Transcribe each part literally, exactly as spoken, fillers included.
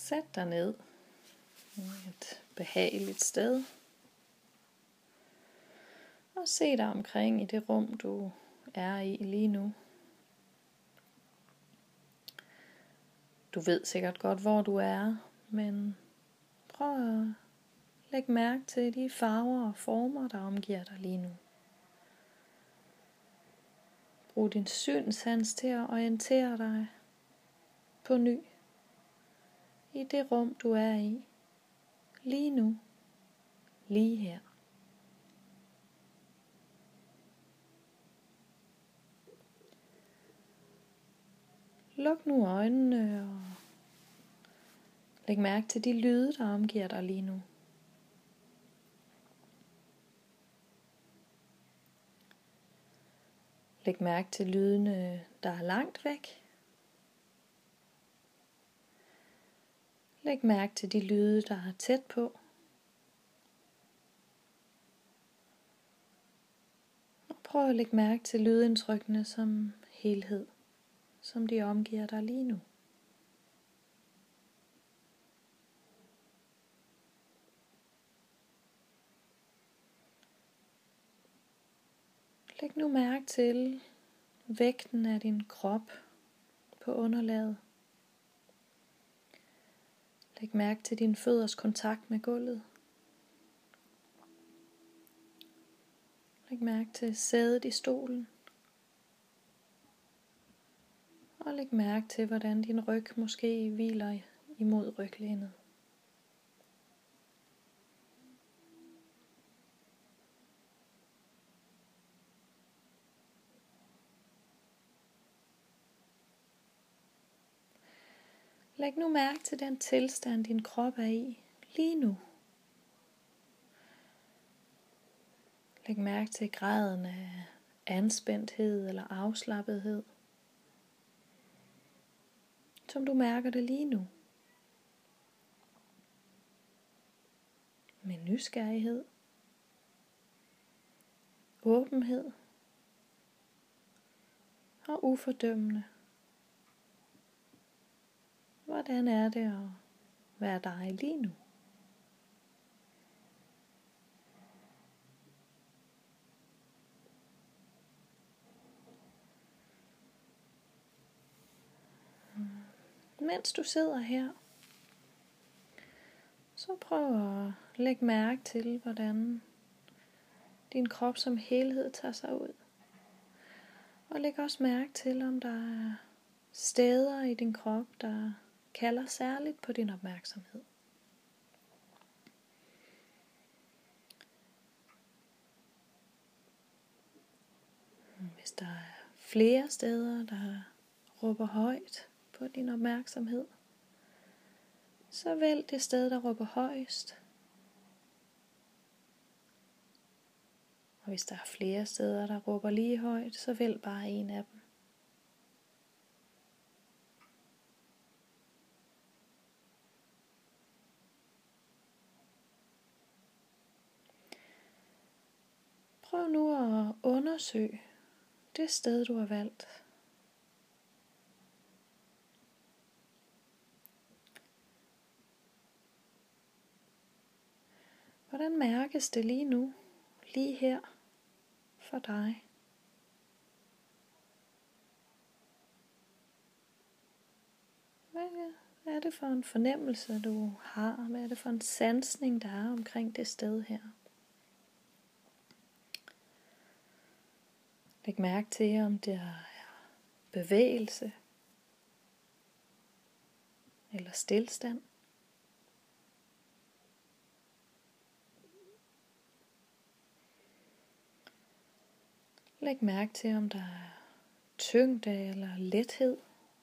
Sæt dig ned et behageligt sted. Og se dig omkring i det rum, du er i lige nu. Du ved sikkert godt, hvor du er, men prøv at lægge mærke til de farver og former, der omgiver dig lige nu. Brug din synssans til at orientere dig på ny i det rum, du er i lige nu, lige her. Luk nu øjnene og læg mærke til de lyde, der omgiver dig lige nu. Læg mærke til lydene, der er langt væk. Læg mærke til de lyde, der er tæt på. Og prøv at lægge mærke til lydindtrykkene som helhed, som de omgiver dig lige nu. Læg nu mærke til vægten af din krop på underlaget. Læg mærke til dine fødders kontakt med gulvet. Læg mærke til sædet i stolen. Og læg mærke til, hvordan din ryg måske hviler imod ryglænet. Læg nu mærke til den tilstand, din krop er i lige nu. Læg mærke til graden af anspændthed eller afslappethed, som du mærker det lige nu. Med nysgerrighed, åbenhed og ufordømmende. Hvordan er det at være dig lige nu? Mens du sidder her, så prøv at lægge mærke til, hvordan din krop som helhed tager sig ud. Og læg også mærke til, om der er steder i din krop, der kalder særligt på din opmærksomhed. Hvis der er flere steder, der råber højt på din opmærksomhed, så vælg det sted, der råber højst. Og hvis der er flere steder, der råber lige højt, så vælg bare en af dem. Prøv nu at undersøge det sted, du har valgt. Hvordan mærkes det lige nu, lige her, for dig? Hvad er det for en fornemmelse, du har? Hvad er det for en sansning, der er omkring det sted her? Læg mærke til, om der er bevægelse eller stilstand. Læg mærke til, om der er tyngde eller lethed.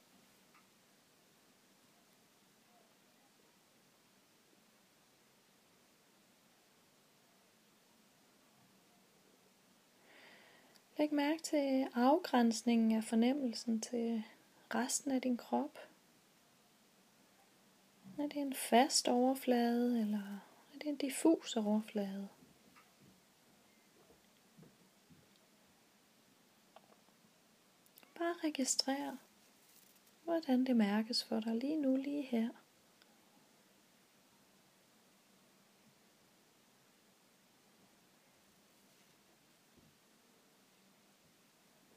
Læg mærke til afgrænsningen af fornemmelsen til resten af din krop. Er det en fast overflade, eller er det en diffus overflade? Bare registrer, hvordan det mærkes for dig lige nu, lige her.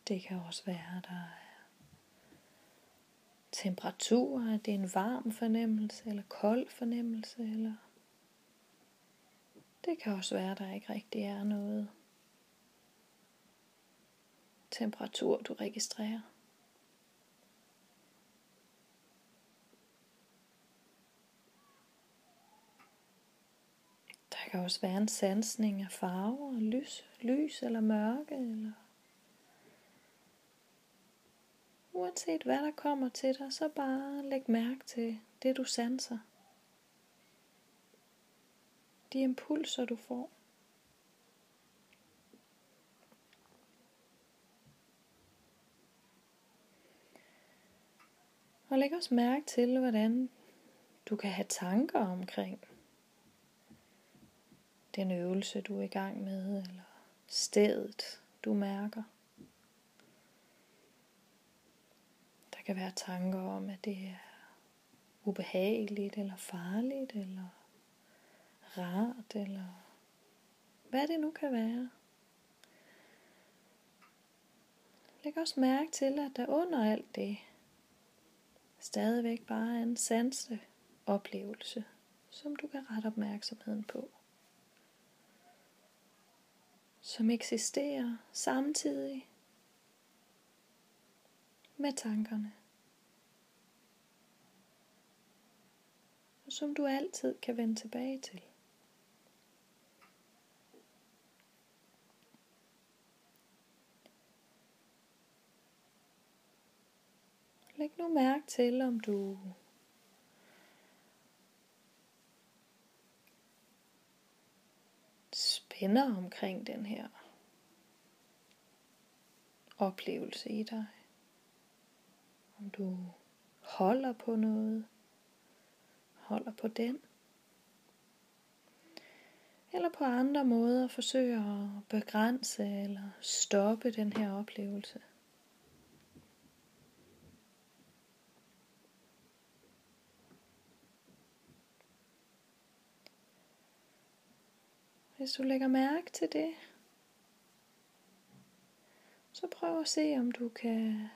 Det kan også være, der er temperatur, at det er en varm fornemmelse, eller kold fornemmelse, eller det kan også være, der ikke rigtig er noget temperatur, du registrerer. Der kan også være en sansning af farver, lys, lys eller mørke, eller uanset hvad der kommer til dig, så bare læg mærke til det, du sanser. De impulser, du får. Og læg også mærke til, hvordan du kan have tanker omkring den øvelse, du er i gang med, eller stedet, du mærker. Der kan være tanker om, at det er ubehageligt, eller farligt, eller rart, eller hvad det nu kan være. Læg også mærke til, at der under alt det stadigvæk bare er en sanse oplevelse, som du kan rette opmærksomheden på. Som eksisterer samtidig med tankerne. Og som du altid kan vende tilbage til. Læg nu mærke til, om du spænder omkring den her oplevelse i dig. Om du holder på noget, holder på den. Eller på andre måder forsøger at begrænse eller stoppe den her oplevelse. Hvis du lægger mærke til det, så prøv at se, om du kan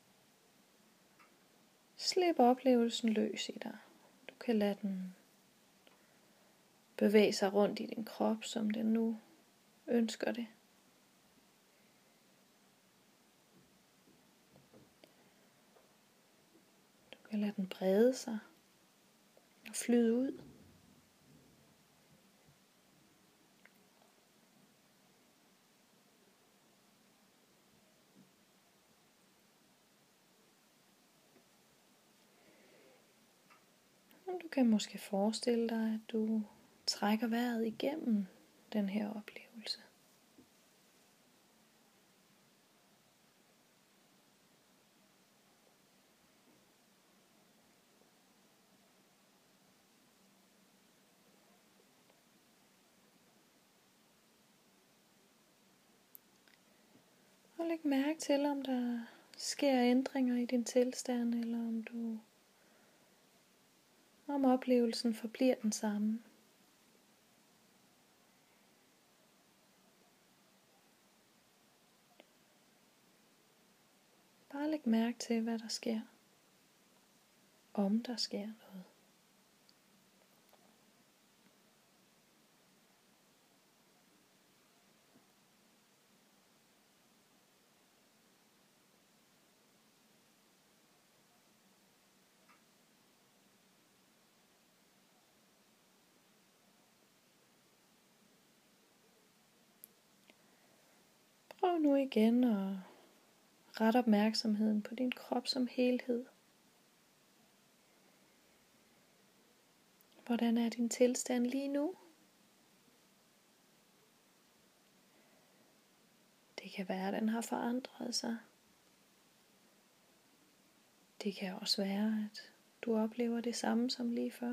slippe oplevelsen løs i dig. Du kan lade den bevæge sig rundt i din krop, som den nu ønsker det. Du kan lade den brede sig og flyde ud. Du kan måske forestille dig, at du trækker vejret igennem den her oplevelse. Og læg mærke til, om der sker ændringer i din tilstand, eller om du om oplevelsen forbliver den samme. Bare læg mærke til, hvad der sker. Om der sker noget. Prøv nu igen at rette opmærksomheden på din krop som helhed. Hvordan er din tilstand lige nu? Det kan være, at den har forandret sig. Det kan også være, at du oplever det samme som lige før.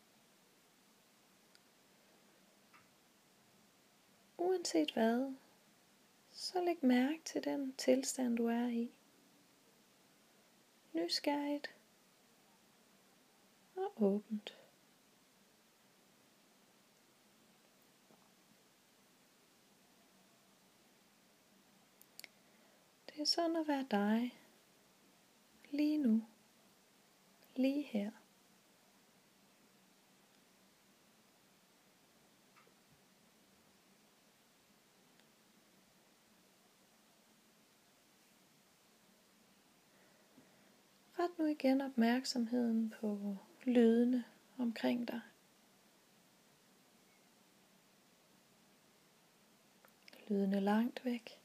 Uanset hvad, så læg mærke til den tilstand, du er i. Nysgerrigt og åbent. Det Det er sådan at være dig. Lige nu. Lige her. Ret nu igen opmærksomheden på lydene omkring dig. Lydene langt væk.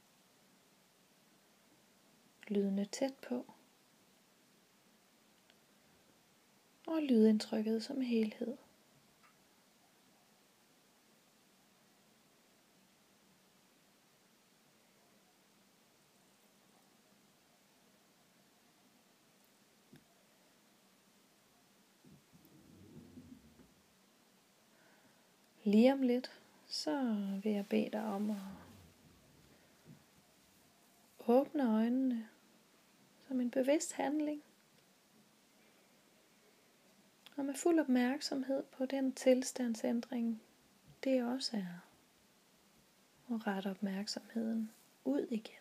Lydene tæt på. Og lydindtrykket som helhed. Lige om lidt, så vil jeg bede dig om at åbne øjnene som en bevidst handling. Og med fuld opmærksomhed på den tilstandsændring, det også er. Og rette opmærksomheden ud igen.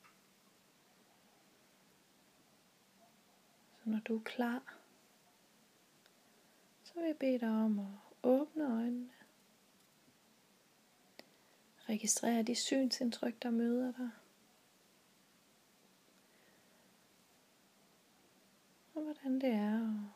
Så når du er klar, så vil jeg bede dig om at åbne øjnene. Registrer de synsindtryk, der møder dig. Og hvordan det er at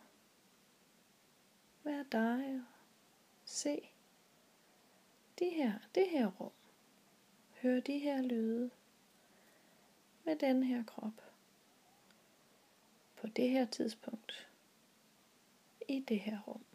være dig og se de her, det her rum. Hør de her lyde med den her krop. På det her tidspunkt. I det her rum.